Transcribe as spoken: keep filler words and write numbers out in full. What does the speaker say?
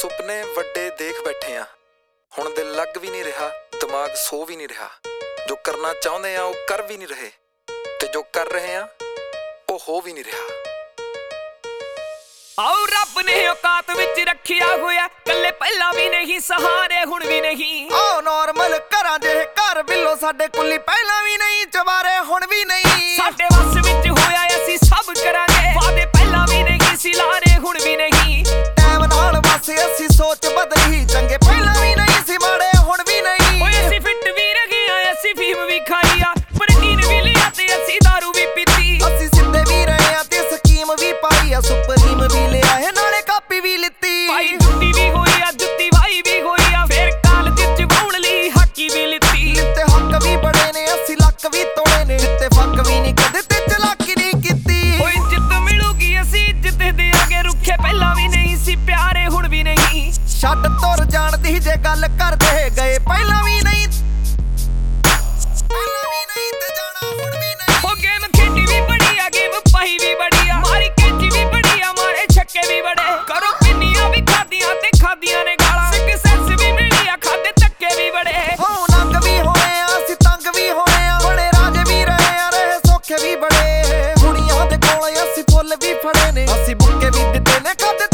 ਸੁਪਨੇ ਵੱਡੇ ਦੇਖ ਬੈਠੇ ਆ, ਹੁਣ ਦਿਲ ਲੱਗ ਵੀ ਨਹੀਂ ਰਿਹਾ, ਦਿਮਾਗ ਸੋ ਵੀ ਨਹੀਂ ਰਿਹਾ। ਜੋ ਕਰਨਾ ਚਾਹੁੰਦੇ ਆ ਉਹ ਕਰ ਵੀ ਨਹੀਂ ਰਹੇ, ਤੇ ਜੋ ਕਰ ਰਹੇ ਆ ਉਹ ਹੋ ਵੀ ਨਹੀਂ ਰਿਹਾ। ਆਓ ਰੱਬ ਨੇ ਔਕਾਤ ਵਿੱਚ ਰੱਖਿਆ ਹੋਇਆ, ਕੱਲੇ ਪਹਿਲਾਂ ਵੀ ਨਹੀਂ ਸਹਾਰੇ ਹੁਣ ਵੀ ਨਹੀਂ। ਆਓ ਨਾਰਮਲ ਘਰਾਂ ਜਿਹੇ ਘਰ ਬਿੱਲੋ ਸਾਡੇ ਕੁੱਲੀ ਪਹਿਲਾਂ ਵੀ ਨਹੀਂ, ਚਵਾਰੇ ਹੁਣ ਵੀ ਨਹੀਂ। ਸਾਡੇ ਵੱਸ ਵਿੱਚ ਹੋਇਆ ਅਸੀਂ ਸਭ ਕਰਾਂਗੇ, ਵਾਦੇ ਪਹਿਲਾਂ ਵੀ ਨਹੀਂ ਸੀ ਲਾਰੇ ਹੁਣ ਵੀ ਨਹੀਂ। ਟਾਈਮ ਨਾਲ ਬਸ ਅਸੀਂ ਸੋਚ ਬਦਲੀ, ਚੰਗੇ ਪਹਿਲਾਂ ਵੀ ਨਹੀਂ ਸੀ ਮਾੜੇ ਹੁਣ ਵੀ ਨਹੀਂ। ਓਏ ਅਸੀਂ ਫਿੱਟ ਵੀ ਰਹੇ ਆ, ਅਸੀਂ ਫੀਮ ਵੀ ਖਾਈ ਆ, ਪ੍ਰੋਟੀਨ ਵੀ ਲਿਆ ਤੇ ਅਸੀਂ ਦਾਰੂ ਵੀ ਪੀਤੀ। ਅਸੀਂ ਸਿੱਧੇ ਵੀ ਰਹੇ ਆ ਤੇ ਸਕੀਮ ਵੀ ਪਾਈ ਆ, ਸੁਪਰੀਮ ਵੀ ਲਿਆ ਹੈ ਨਾਲੇ ਕਾਪੀ ਵੀ ਲਿੱਤੀ। ਭਾਈ ਜੁੱਤੀ ਵੀ ਹੋਈ ਆ, ਜੁੱਤੀ ਵਾਈ ਵੀ ਹੋਈ ਆ, ਫੇਰ ਕਾਲਜ ਚ ਵਾਉਣ ਲਈ ਹਾਕੀ ਵੀ ਲਿੱਤੀ। ਲਿੱਤੇ ਹੱਕ ਵੀ ਬੜੇ ਨੇ, ਅਸੀਂ ਲੱਕ ਵੀ ਤੋੜੇ ਨੇ, ਜਿੱਤੇ ਫੱਕ ਵੀ ਨਹੀਂ ਕਦੇ ਤੇ ਚਲਾਕੀ ਨਹੀਂ ਕੀਤੀ। ਓਏ ਇੱਜ਼ਤ ਮਿਲੂਗੀ ਅਸੀਂ ਇੱਜ਼ਤ ਦੇਾਂਗੇ, ਰੁੱਖੇ ਪਹਿਲਾਂ ਵੀ ਨਹੀਂ ਸੀ ਪਿਆਰੇ ਹੁਣ ਵੀ ਨਹੀਂ। ਛੱਡ ਤੁਰ ਜਾਣ ਦੀ ਜੇ ਗੱਲ ਕਰਦੇ ਗਏ ਪਹਿਲਾਂ ਵੀ ਨਹੀਂ, ਪਹਿਲਾਂ ਵੀ ਨਹੀਂ ਤੇ ਜਾਣਾ ਹੁਣ ਵੀ ਨਹੀਂ। ਉਹ ਗੇਮ ਖੇਡੀ ਵੀ ਬੜੀ ਆ, ਗੇਮ ਪਾਈ ਵੀ ਬੜੀ ਆ, ਮਾਰੀ ਕੈਂਚੀ ਵੀ ਬੜੀ ਆ, ਮਾਰੇ ਛੱਕੇ ਵੀ ਬੜੇ। ਕਰੋ ਪਿੰਨੀਆਂ ਵੀ ਖਾਦੀਆਂ ਤੇ ਖਾਦੀਆਂ ਨੇ ਗਾਲਾਂ, ਸਿੱਕ ਸੈਂਸ ਵੀ ਮਿਲੀ ਆ, ਖਾਦੇ ਧੱਕੇ ਵੀ ਬੜੇ। ਹੋ ਨੰਗ ਵੀ ਹੋਏ ਆ, ਅਸੀਂ ਤੰਗ ਵੀ ਹੋਏ ਆ, ਬੜੇ ਰਾਜੇ ਵੀ ਰਹੇ ਆ, ਰਹੇ ਸੌਖੇ ਵੀ ਬੜੇ। ਕੁੜੀਆਂ ਦੇ ਕੋਲ ਅਸੀਂ ਫੁੱਲ ਵੀ ਫੜੇ ਨੇ, ਅਸੀਂ ਬੁੱਕੇ ਵੀ ਦਿੱਤੇ ਨੇ, ਖਾਦੇ